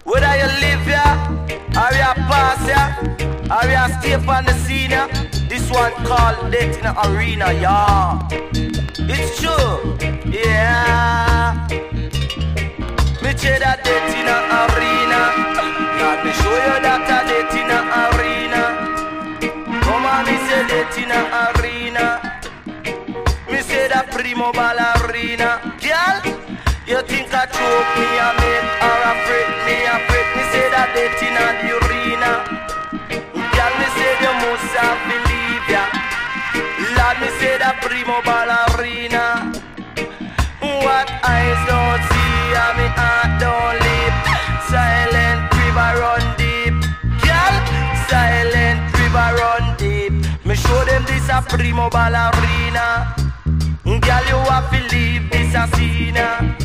Whether you live here, or you pass here, or you stay on the scene here, this one called Death in the Arena, yeah. It's true, yeah. Me say that Death in the Arena. Let me show you that a Death in the Arena. Come on, me say Death in the Arena. Me say that Primo Ballerina. Girl, you think I choke me a make or afraid me afraid. Me say that Death in the Arena. Girl, me say you must have believe ya. Lord, me say that Primo Ballerina. What eyes don't see and me heart don't leap. Silent river run deep. Girl, silent river run deep. Me show them this a Primo Ballerina. Girl, you have to leave this a scene.